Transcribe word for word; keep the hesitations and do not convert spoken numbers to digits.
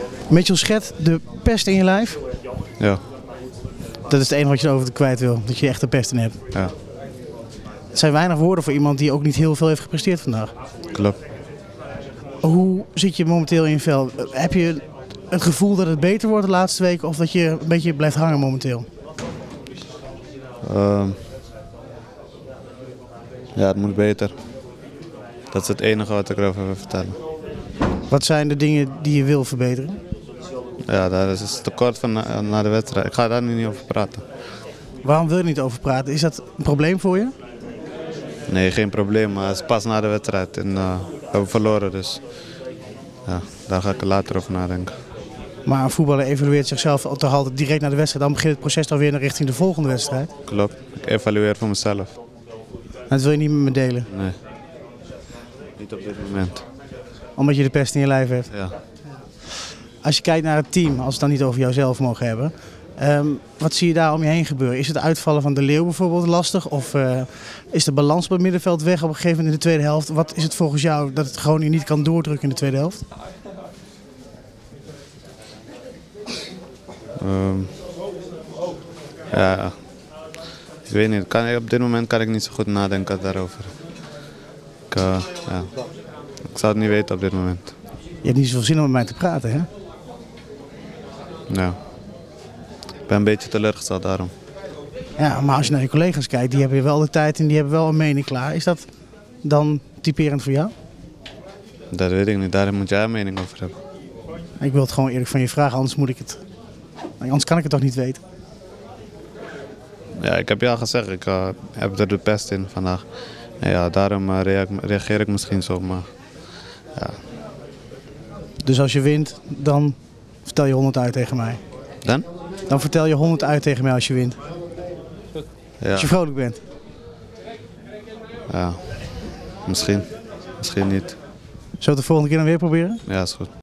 Mitchell Schet, de pest in je lijf? Ja. Dat is het enige wat je erover kwijt wil, dat je echt de pest in hebt. Ja. Het zijn weinig woorden voor iemand die ook niet heel veel heeft gepresteerd vandaag. Klopt. Hoe zit je momenteel in je vel? Heb je het gevoel dat het beter wordt de laatste weken of dat je een beetje blijft hangen momenteel? Um, ja, het moet beter. Dat is het enige wat ik erover wil vertellen. Wat zijn de dingen die je wil verbeteren? Ja, daar is het tekort van na, na de wedstrijd. Ik ga daar nu niet over praten. Waarom wil je er niet over praten? Is dat een probleem voor je? Nee, geen probleem, maar het is pas na de wedstrijd. En uh, we hebben verloren, dus ja, daar ga ik later over nadenken. Maar een voetballer evalueert zichzelf altijd direct na de wedstrijd. Dan begint het proces alweer naar richting de volgende wedstrijd. Klopt, ik evalueer voor mezelf. En dat wil je niet met me delen? Nee, niet op dit moment. Omdat je de pest in je lijf hebt? Ja. Als je kijkt naar het team, als we het dan niet over jouzelf mogen hebben. Um, wat zie je daar om je heen gebeuren? Is het uitvallen van De Leeuw bijvoorbeeld lastig? Of uh, is de balans op het middenveld weg op een gegeven moment in de tweede helft? Wat is het volgens jou dat het Groningen niet kan doordrukken in de tweede helft? Um, ja, ik weet niet. Kan, op dit moment kan ik niet zo goed nadenken daarover. Ik, uh, ja. ik zou het niet weten op dit moment. Je hebt niet zoveel zin om met mij te praten, hè? Ja. Ik ben een beetje teleurgesteld daarom. Ja, maar als je naar je collega's kijkt, die hebben wel de tijd en die hebben wel een mening klaar. Is dat dan typerend voor jou? Dat weet ik niet. Daar moet jij een mening over hebben. Ik wil het gewoon eerlijk van je vragen, anders moet ik het... Anders kan ik het toch niet weten? Ja, ik heb je al gezegd. Ik uh, heb er de pest in vandaag. En ja, daarom uh, reageer ik misschien zo, maar... Ja. Dus als je wint, dan vertel je honderd uit tegen mij? Dan? Dan vertel je honderd uit tegen mij als je wint? Ja. Als je vrolijk bent? Ja, misschien. Misschien niet. Zullen we het de volgende keer dan weer proberen? Ja, is goed.